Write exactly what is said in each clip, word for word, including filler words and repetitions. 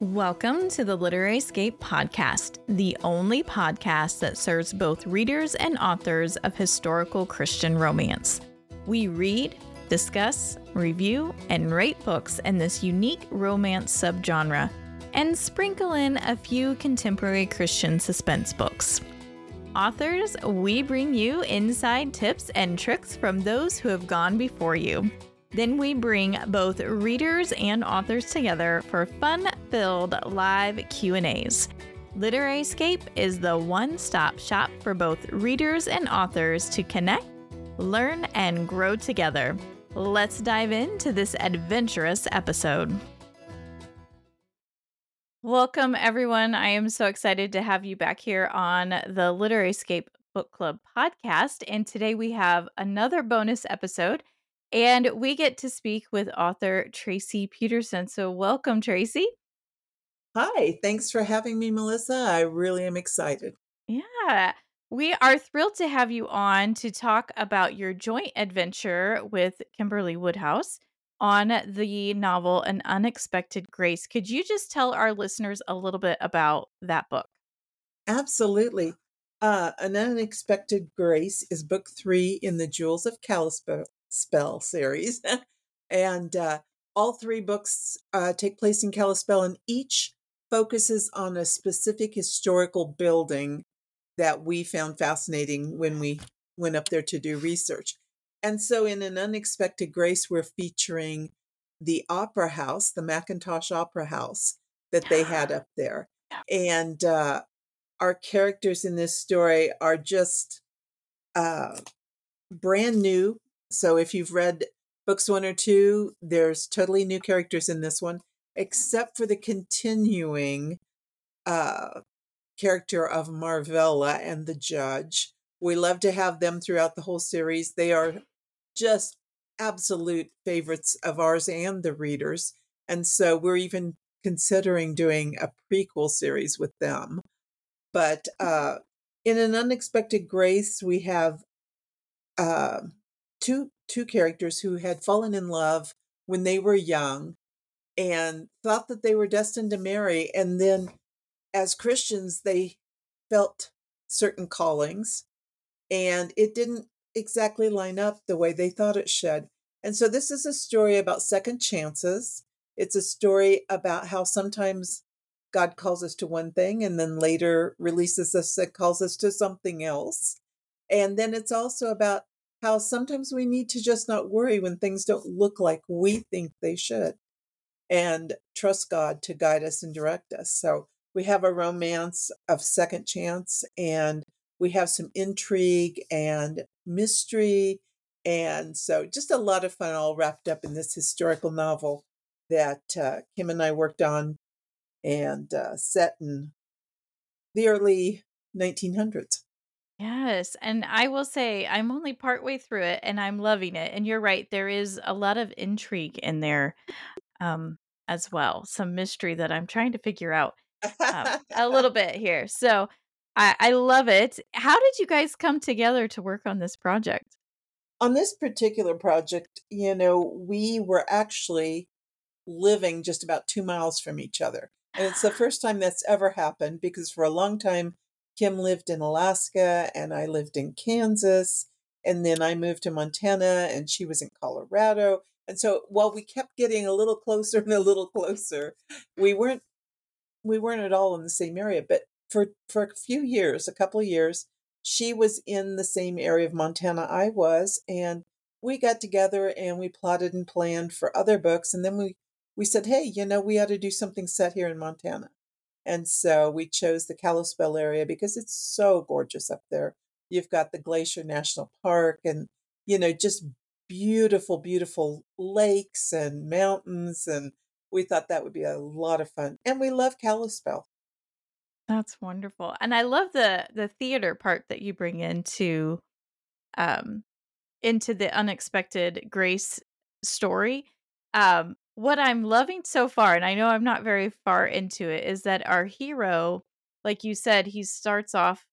Welcome to the Literary Escape Podcast, the only podcast that serves both readers and authors of historical Christian romance. We read, discuss, review, and rate books in this unique romance subgenre, and sprinkle in a few contemporary Christian suspense books. Authors, we bring you inside tips and tricks from those who have gone before you. Then we bring both readers and authors together for fun-filled live Q and A's. Literary Escape is the one-stop shop for both readers and authors to connect, learn, and grow together. Let's dive into this adventurous episode. Welcome, everyone. I am so excited to have you back here on the Literary Escape Book Club podcast. And today we have another bonus episode. And we get to speak with author Tracy Peterson. So welcome, Tracy. Hi, thanks for having me, Melissa. I really am excited. Yeah, we are thrilled to have you on to talk about your joint adventure with Kimberly Woodhouse on the novel An Unexpected Grace. Could you just tell our listeners a little bit about that book? Absolutely. Uh, An Unexpected Grace is book three in the Jewels of Kalispell Spell series. and uh, all three books uh, take place in Kalispell, and each focuses on a specific historical building that we found fascinating when we went up there to do research. And so in An Unexpected Grace, we're featuring the opera house, the Mackintosh Opera House that they had up there. And uh, our characters in this story are just uh, brand new. So if you've read books one or two, there's totally new characters in this one, except for the continuing uh, character of Marvella and the judge. We love to have them throughout the whole series. They are just absolute favorites of ours and the readers. And so we're even considering doing a prequel series with them. But uh, in An Unexpected Grace, we have uh, two two characters who had fallen in love when they were young and thought that they were destined to marry. And then as Christians, they felt certain callings, and it didn't exactly line up the way they thought it should. And so this is a story about second chances. It's a story about how sometimes God calls us to one thing and then later releases us and calls us to something else. And then it's also about how sometimes we need to just not worry when things don't look like we think they should, and trust God to guide us and direct us. So we have a romance of second chance, and we have some intrigue and mystery. And so just a lot of fun all wrapped up in this historical novel that uh, Kim and I worked on, and uh, set in the early nineteen hundreds. Yes, and I will say I'm only partway through it and I'm loving it. And you're right, there is a lot of intrigue in there um, as well, some mystery that I'm trying to figure out um, a little bit here. So I, I love it. How did you guys come together to work on this project? On this particular project, you know, we were actually living just about two miles from each other. And it's the first time that's ever happened, because for a long time, Kim lived in Alaska and I lived in Kansas. And then I moved to Montana and she was in Colorado. And so while we kept getting a little closer and a little closer, we weren't we weren't at all in the same area. But for for a few years, a couple of years, she was in the same area of Montana I was, and we got together and we plotted and planned for other books. And then we we said, hey, you know, we ought to do something set here in Montana. And so we chose the Kalispell area because it's so gorgeous up there. You've got the Glacier National Park and, you know, just beautiful, beautiful lakes and mountains. And we thought that would be a lot of fun. And we love Kalispell. That's wonderful. And I love the the theater part that you bring into um into the unexpected grace story. Um what I'm loving so far, and I know I'm not very far into it, is that our hero, like you said, he starts off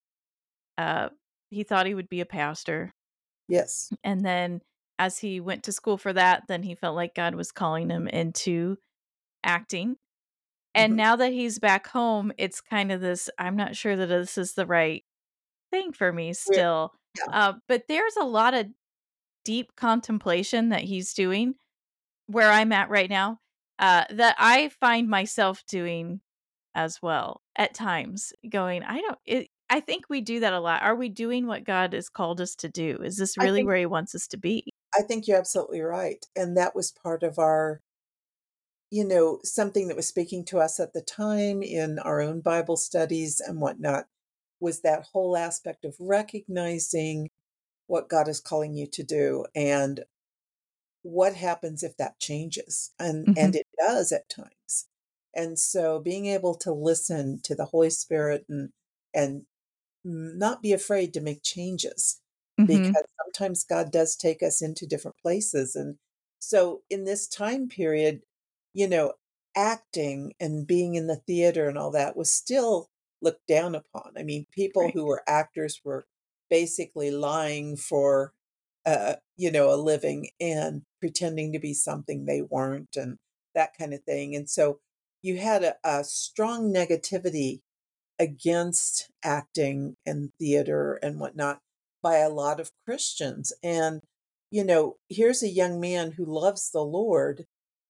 uh he thought he would be a pastor. Yes. And then as he went to school for that, then he felt like God was calling him into acting. And Mhm. now that he's back home, it's kind of this, I'm not sure that this is the right thing for me We're still. yeah. Uh, but there's a lot of deep contemplation that he's doing where I'm at right now, uh, that I find myself doing as well at times, going, I don't it, I think we do that a lot. Are we doing what God has called us to do? Is this I really think where he wants us to be? I think you're absolutely right, and that was part of our you know, something that was speaking to us at the time in our own Bible studies and whatnot, was that whole aspect of recognizing what God is calling you to do and what happens if that changes, and and Mhm. it does at times. And so being able to listen to the Holy Spirit and and not be afraid to make changes Mhm. because sometimes God does take us into different places. And so in this time period, you know, acting and being in the theater and all that was still looked down upon. I mean, people Right. who were actors were basically lying for, uh, you know, a living and pretending to be something they weren't and that kind of thing. And so you had a, a strong negativity against acting and theater and whatnot by a lot of Christians. And, you know, here's a young man who loves the Lord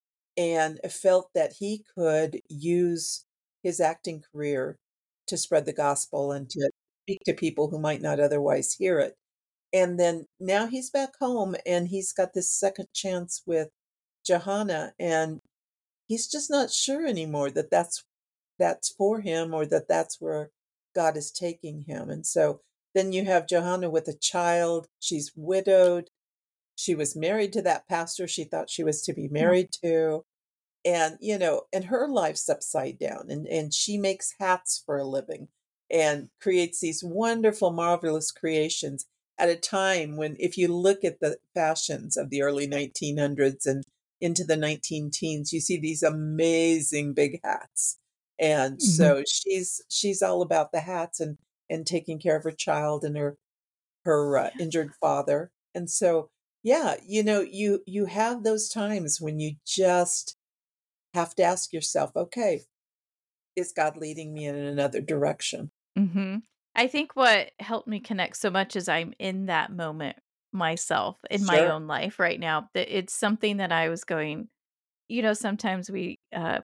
and felt that he could use his acting career to spread the gospel and to speak to people who might not otherwise hear it. And then now he's back home and he's got this second chance with Johanna, and he's just not sure anymore that that's that's for him or that that's where God is taking him. And so then you have Johanna with a child. She's widowed. She was married to that pastor she thought she was to be Yeah. married to. And, you know, and her life's upside down and, and she makes hats for a living and creates these wonderful, marvelous creations at a time when, if you look at the fashions of the early nineteen hundreds and into the nineteen teens, you see these amazing big hats. And Mhm. so she's she's all about the hats and and taking care of her child and her her uh, injured father. And so, yeah, you know, you you have those times when you just have to ask yourself, "Okay, is God leading me in another direction?" Mhm. I think what helped me connect so much is I'm in that moment myself in my Sure. own life right now. That it's something that I was going, you know, sometimes we uh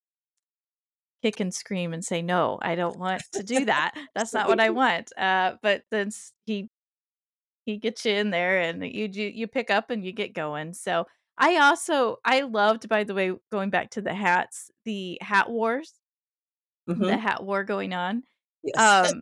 kick and scream and say, "No, I don't want to do that. That's not what I Absolutely. want." Uh, but then s he he gets you in there and you do you pick up and you get going. So, I also I loved, by the way, going back to the hats, the hat wars, the Mhm. hat war going on. Yes. Um,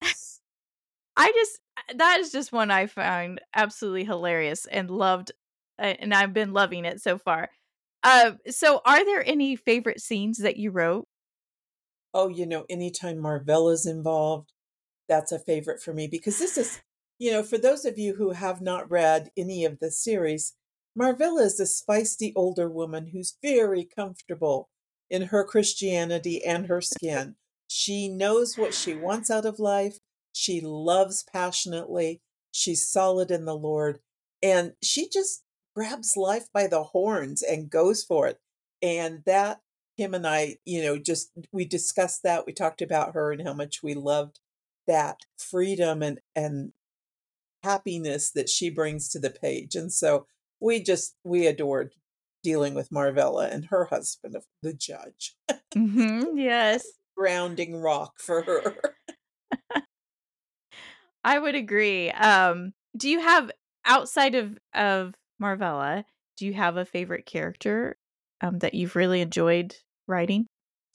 I just uh, that is just one I found absolutely hilarious and loved, uh, and I've been loving it so far. Uh, so are there any favorite scenes that you wrote? Oh, you know, anytime Marvella's involved, that's a favorite for me because this is you know, for those of you who have not read any of the series, Marvella is this feisty older woman who's very comfortable in her Christianity and her skin. She knows what she wants out of life. She loves passionately. She's solid in the Lord. And she just grabs life by the horns and goes for it. And that, him and I, you know, just we discussed that. We talked about her and how much we loved that freedom and and happiness that she brings to the page, and so we just we adored dealing with Marvella and her husband, of the judge. Mhm, yes. Grounding rock for her. I would agree. Um, do you have outside of of Marvella, do you have a favorite character, um, that you've really enjoyed writing?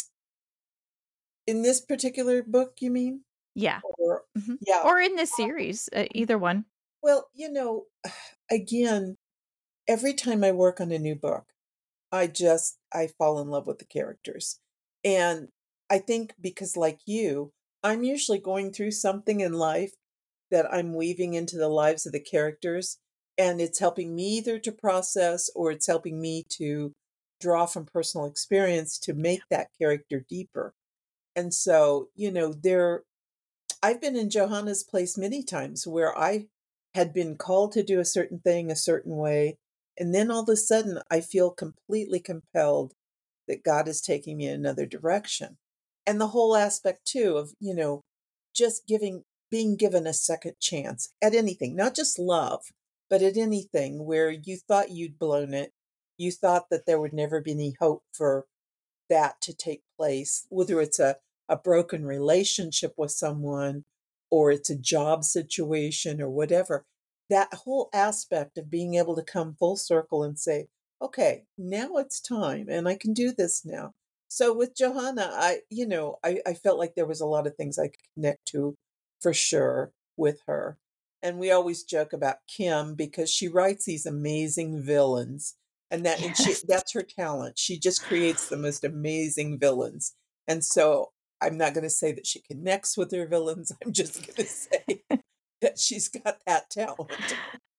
In this particular book, you mean? Yeah. Or Mhm. yeah, Or in this series, uh, either one. well, you know, again, every time I work on a new book, I just I fall in love with the characters. And I think because like you, I'm usually going through something in life that I'm weaving into the lives of the characters, and it's helping me either to process or it's helping me to draw from personal experience to make that character deeper. And so, you know, there I've been in Johanna's place many times where I had been called to do a certain thing a certain way, and then all of a sudden I feel completely compelled that God is taking me in another direction. And the whole aspect too of, you know, just giving being given a second chance at anything, not just love, but at anything where you thought you'd blown it. You thought that there would never be any hope for that to take place, whether it's a, a broken relationship with someone or it's a job situation or whatever. That whole aspect of being able to come full circle and say, okay, now it's time and I can do this now. So with Johanna, I, you know, I, I felt like there was a lot of things I could connect to for sure with her. And we always joke about Kim because she writes these amazing villains and that and she Yes. that's her talent. She just creates the most amazing villains. And so I'm not going to say that she connects with her villains. I'm just going to say that she's got that talent.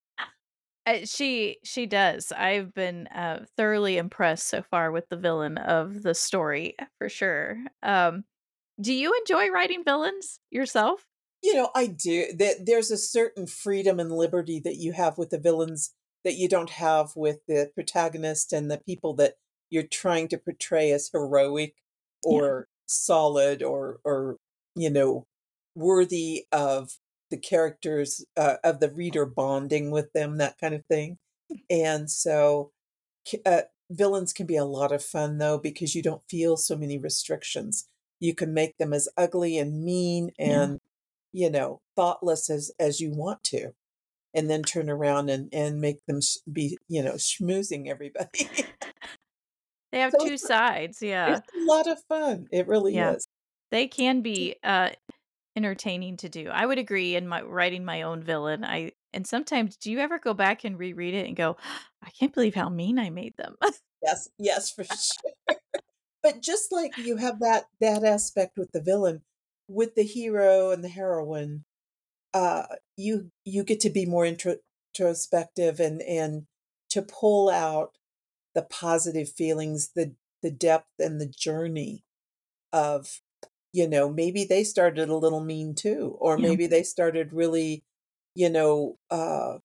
Uh, she she does. I've been, uh, thoroughly impressed so far with the villain of the story, for sure. Um, do you enjoy writing villains yourself? You know, I do. That there's a certain freedom and liberty that you have with the villains that you don't have with the protagonist and the people that you're trying to portray as heroic Yeah. or solid or or you know worthy of the characters uh, of the reader bonding with them, that kind of thing. And so K uh, villains can be a lot of fun, though, because you don't feel so many restrictions. You can make them as ugly and mean Yeah. and, you know, thoughtless as as you want to, and then turn around and and make them sh be, you know, schmoozing everybody. They have So two it's sides, it's yeah. a lot of fun. It really Yeah. is. They can be, uh, entertaining to do. I would agree in my writing my own villain, I and sometimes do you ever go back and reread it and go, "I can't believe how mean I made them?" Yes, yes, for sure. But just like you have that that aspect with the villain, with the hero and the heroine, uh, you you get to be more intro introspective and and to pull out the positive feelings, the the depth and the journey of, you know, maybe they started a little mean too, or Yeah. maybe they started really, you know, uh,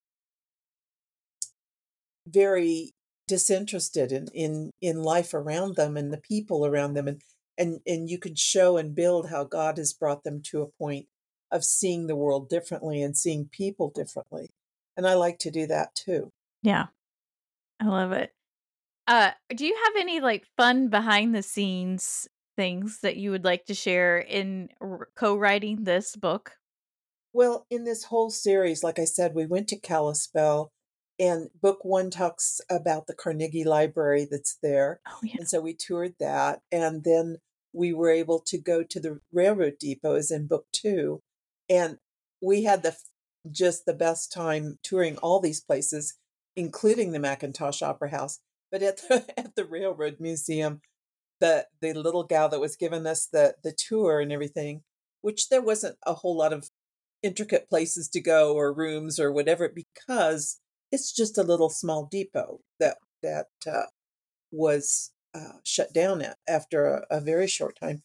very disinterested in in in life around them and the people around them, and and and you could show and build how God has brought them to a point of seeing the world differently and seeing people differently. And I like to do that too. Yeah, I love it. Uh, do you have any, like, fun behind the scenes things that you would like to share in r co-writing this book? Well, in this whole series, like I said, we went to Kalispell, and book one talks about the Carnegie Library that's there, Oh, yeah. and so we toured that, and then we were able to go to the railroad depot as in book two, and we had the f just the best time touring all these places, including the Macintosh Opera House, but at the at the Railroad Museum, the the little gal that was giving us the the tour and everything, which there wasn't a whole lot of intricate places to go or rooms or whatever because it's just a little small depot that that uh, was uh, shut down a- after a, a very short time.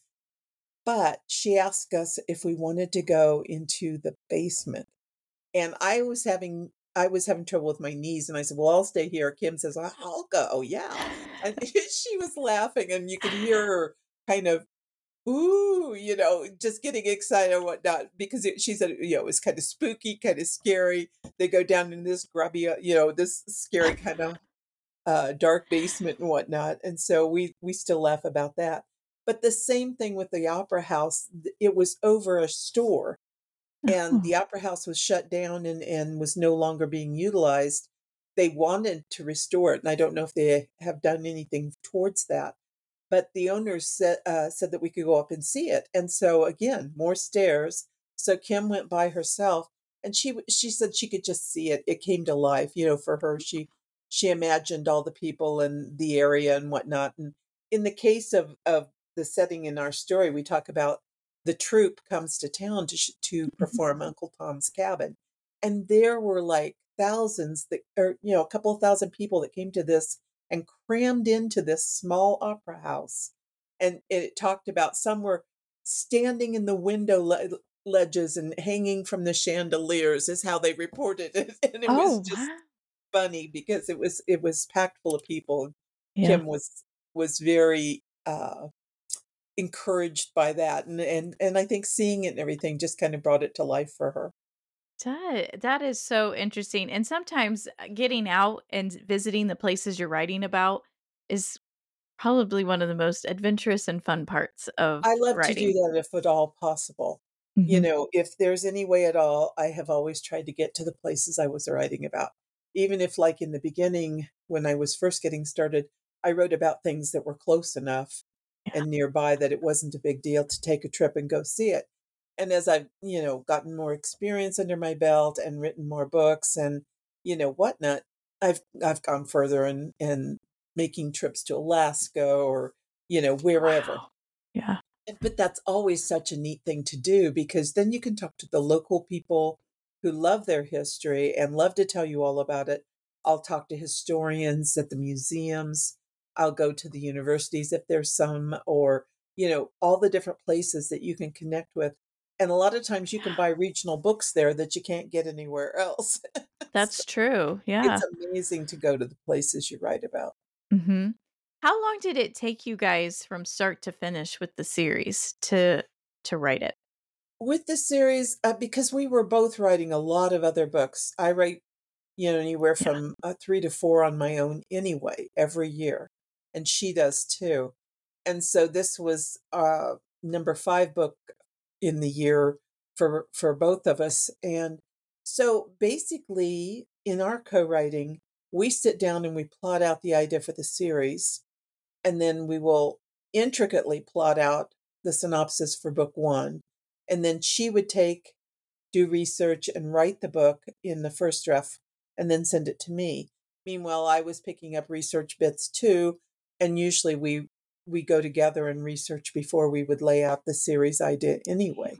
But she asked us if we wanted to go into the basement, and I was having I was having trouble with my knees, and I said, "Well, I'll stay here." Kim says, "I- "I'll go." Yeah, and she was laughing, and you could hear her kind of ooh, you know, just getting excited and whatnot because it, she said, you know, it was kind of spooky, kind of scary. They go down in this grubby, uh, you know, this scary kind of uh, dark basement and whatnot. And so we we still laugh about that. But the same thing with the opera house. th- It was over a store, and Oh, the opera house was shut down and and was no longer being utilized. They wanted to restore it, and I don't know if they have done anything towards that, but the owners said uh, said that we could go up and see it, and so again, more stairs. So Kim went by herself, and she w- she said she could just see it. It came to life, you know, for her. She she imagined all the people and the area and whatnot. And in the case of of the setting in our story, we talk about the troupe comes to town to sh- to mhm. perform Uncle Tom's Cabin, and there were like thousands that, or you know, a couple of thousand people that came to this and crammed into this small opera house. And it talked about some were standing in the window le- ledges and hanging from the chandeliers is how they reported it. And it was Oh, just wow. funny because it was it was packed full of people. Yeah. Kim was was very, uh, encouraged by that, and and and I think seeing it and everything just kind of brought it to life for her. That that is so interesting, and sometimes, uh, getting out and visiting the places you're writing about is probably one of the most adventurous and fun parts of I love to do writing. that if at all possible. You Mhm. know, if there's any way at all, I have always tried to get to the places I was writing about. Even if, like, in the beginning, when I was first getting started, I wrote about things that were close enough Yeah. and nearby that it wasn't a big deal to take a trip and go see it. And as I've, you know, gotten more experience under my belt and written more books and, you know, whatnot, I've I've gone further and and making trips to Alaska or, you know, wherever. Wow. Yeah. And but that's always such a neat thing to do because then you can talk to the local people who love their history and love to tell you all about it. I'll talk to historians at the museums. I'll go to the universities if there's some, or, you know, all the different places that you can connect with. And a lot of times you can buy regional books there that you can't get anywhere else. So That's true, it's yeah. amazing to go to the places you write about. Mhm. How long did it take you guys from start to finish with the series to to write it? With the series, uh, because we were both writing a lot of other books, I write, you know, anywhere Yeah. from, uh, three to four on my own anyway, every year, and she does too. And so this was, uh, number five book in the year for for both of us, and so, basically, in our co-writing, we sit down and we plot out the idea for the series, and then we will intricately plot out the synopsis for book one, and then she would take do research and write the book in the first draft and then send it to me. Meanwhile, I was picking up research bits too, and usually we we go together and research before we would lay out the series idea anyway.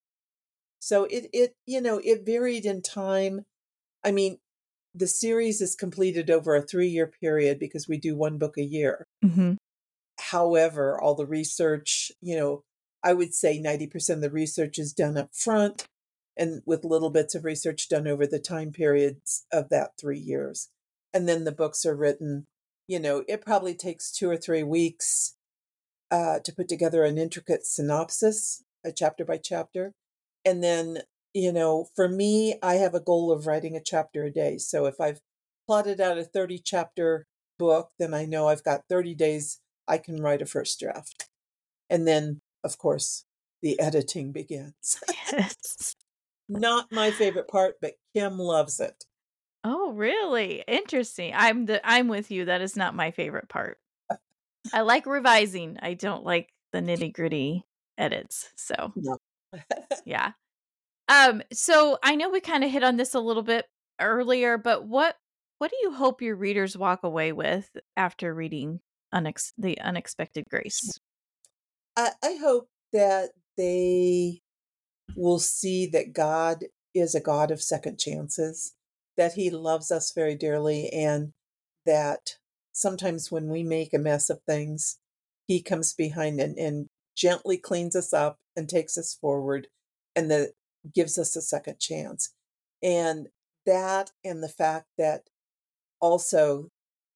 So it it you know, it varied in time. I mean, the series is completed over a three-year period because we do one book a year. Mhm. However, all the research, you know, I would say ninety percent of the research is done up front and with little bits of research done over the time periods of that three years. And then the books are written, you know, it probably takes two or three weeks, uh, to put together an intricate synopsis, a chapter by chapter. And then, you know, for me, I have a goal of writing a chapter a day. So if I've plotted out a thirty chapter book, then I know I've got thirty days I can write a first draft. And then, of course, the editing begins. Yes. Not my favorite part, but Kim loves it. Oh, really? Interesting. I'm the I'm with you, that is not my favorite part. I like revising, I don't like the nitty-gritty edits, so, No. yeah. Um, so I know we kinda hit on this a little bit earlier, but what what do you hope your readers walk away with after reading Unex The Unexpected Grace? I, I hope that they will see that God is a God of second chances, that He loves us very dearly, and that sometimes when we make a mess of things, He comes behind and, and gently cleans us up and takes us forward and that gives us a second chance. And that, and the fact that also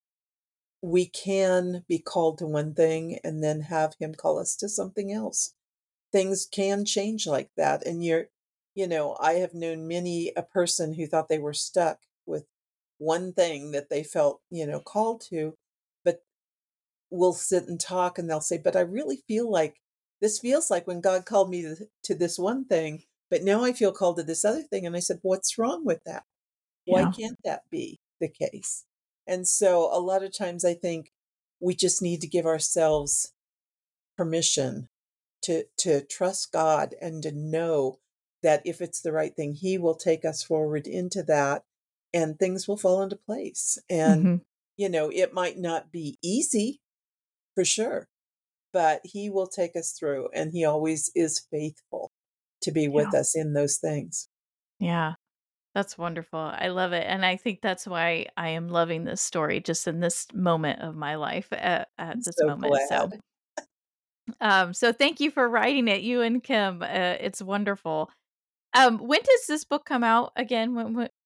we can be called to one thing and then have Him call us to something else. Things can change like that, and you're you know, I have known many a person who thought they were stuck with one thing that they felt, you know, called to, but we'll sit and talk and they'll say, "But I really feel like this feels like when God called me to to this one thing, but now I feel called to this other thing." And I said, "What's wrong with that? Why Yeah. can't that be the case?" And so a lot of times I think we just need to give ourselves permission to to trust God and to know that if it's the right thing, He will take us forward into that and things will fall into place. And, Mhm. you know, it might not be easy for sure, but He will take us through and He always is faithful to be with Yeah. us in those things. Yeah. That's wonderful. I love it, and I think that's why I am loving this story just in this moment of my life at I'm at this so moment, so, glad. um, so thank you for writing it, you and Kim, uh, it's wonderful. Um, when does this book come out again? When when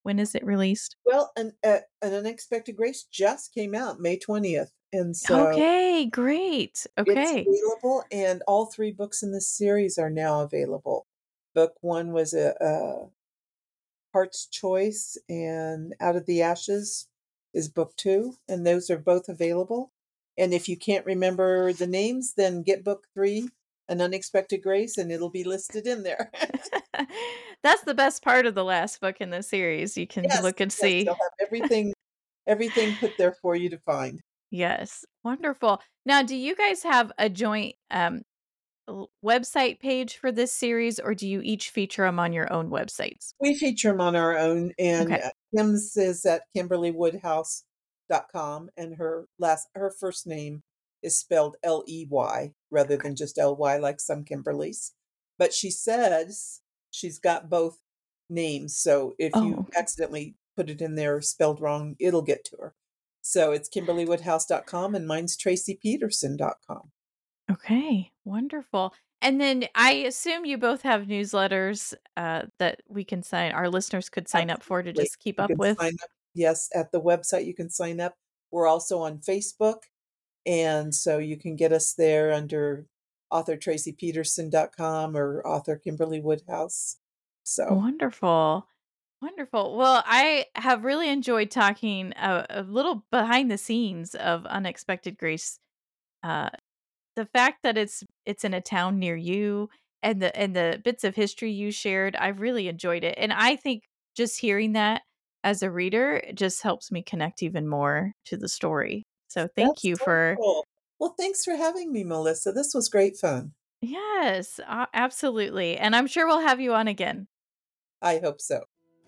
When is it released? Well, an, uh, an Unexpected Grace just came out May twentieth. And so Okay, great. it's Okay. available, and all three books in this series are now available. Book one was a, a Heart's Choice, and Out of the Ashes is book two, and those are both available. And if you can't remember the names, then get book three, An Unexpected Grace, and it'll be listed in there. That's the best part of the last book in the series. You can Yes, look and yes, see. you'll have everything everything put there for you to find. Yes, wonderful. Now, do you guys have a joint um, l- website page for this series, or do you each feature them on your own websites? We feature them on our own, and Okay. uh, Kim's is at kimberly woodhouse dot com, and her last her first name is spelled L E Y rather Okay. than just L Y like some Kimberlys. But she says she's got both names, so if Oh, you okay. accidentally put it in there spelled wrong, it'll get to her. So it's kimberly woodhouse dot com, and mine's tracy peterson dot com. Okay, wonderful. And then I assume you both have newsletters uh, that we can sign, our listeners could sign up for to Absolutely. just keep You up can with. sign up. Yes, at the website you can sign up. We're also on Facebook, and so you can get us there under author tracy peterson dot com or author Kimberly Woodhouse. So Wonderful. Wonderful. Well, I have really enjoyed talking a, a little behind the scenes of Unexpected Grace. Uh, the fact that it's it's in a town near you and the and the bits of history you shared, I've really enjoyed it. And I think just hearing that as a reader just helps me connect even more to the story. So thank that's you for wonderful. Well, thanks for having me, Melissa. This was great fun. yes, a- absolutely. And I'm sure we'll have you on again. I hope so.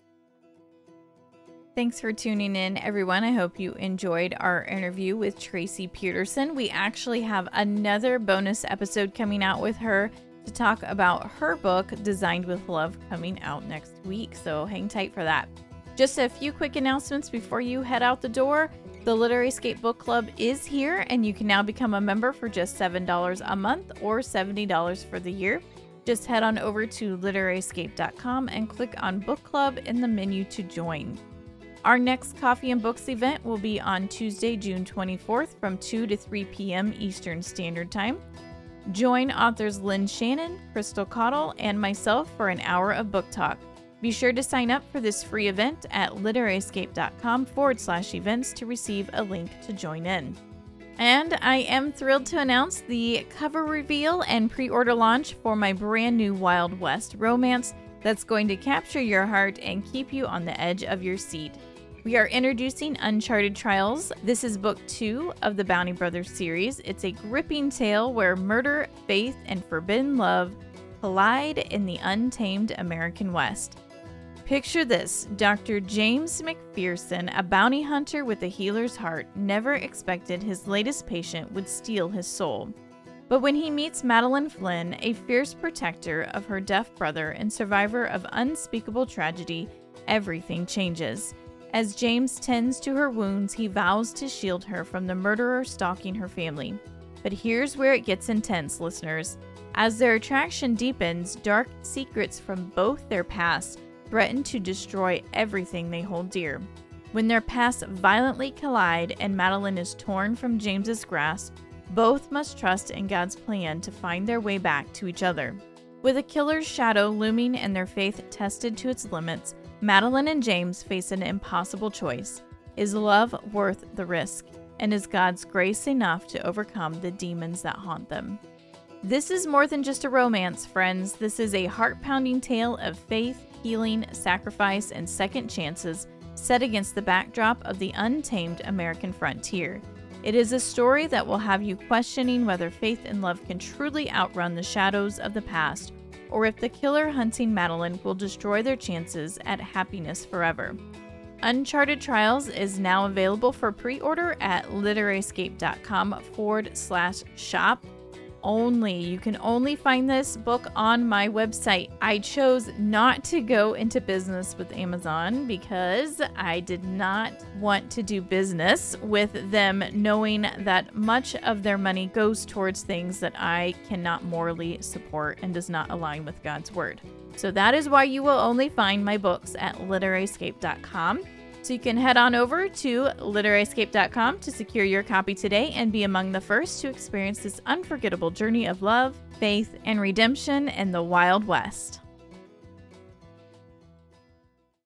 Thanks for tuning in, everyone. I hope you enjoyed our interview with Tracy Peterson. We actually have another bonus episode coming out with her to talk about her book, Designed with Love, coming out next week. So hang tight for that. Just a few quick announcements before you head out the door. The Literary Escape Book Club is here, and you can now become a member for just seven dollars a month or seventy dollars for the year. Just head on over to literary escape dot com and click on Book Club in the menu to join. Our next Coffee and Books event will be on Tuesday, June twenty-fourth from two to three p.m. Eastern Standard Time. Join authors Lynn Shannon, Crystal Cottle, and myself for an hour of book talk. Be sure to sign up for this free event at literary escape dot com forward slash events to receive a link to join in. And I am thrilled to announce the cover reveal and pre-order launch for my brand new Wild West romance that's going to capture your heart and keep you on the edge of your seat. We are introducing Uncharted Trials. This is book two of the Bounty Brothers series. It's a gripping tale where murder, faith, and forbidden love collide in the untamed American West. Picture this: Doctor James McPherson, a bounty hunter with a healer's heart, never expected his latest patient would steal his soul. But when he meets Madeline Flynn, a fierce protector of her deaf brother and survivor of unspeakable tragedy, everything changes. As James tends to her wounds, he vows to shield her from the murderer stalking her family. But here's where it gets intense, listeners. As their attraction deepens, dark secrets from both their past threaten to destroy everything they hold dear. When their paths violently collide and Madeline is torn from James's grasp, both must trust in God's plan to find their way back to each other. With a killer's shadow looming and their faith tested to its limits, Madeline and James face an impossible choice. Is love worth the risk? And is God's grace enough to overcome the demons that haunt them? This is more than just a romance, friends. This is a heart-pounding tale of faith, healing, sacrifice, and second chances set against the backdrop of the untamed American frontier. It is a story that will have you questioning whether faith and love can truly outrun the shadows of the past, or if the killer hunting Madeline will destroy their chances at happiness forever. Uncharted Trials is now available for pre-order at literary escape dot com forward slash shop. only. You can only find this book on my website. I chose not to go into business with Amazon because I did not want to do business with them, knowing that much of their money goes towards things that I cannot morally support and does not align with God's word. So that is why you will only find my books at literaryscape dot com. So you can head on over to literaryscape dot com to secure your copy today and be among the first to experience this unforgettable journey of love, faith, and redemption in the Wild West.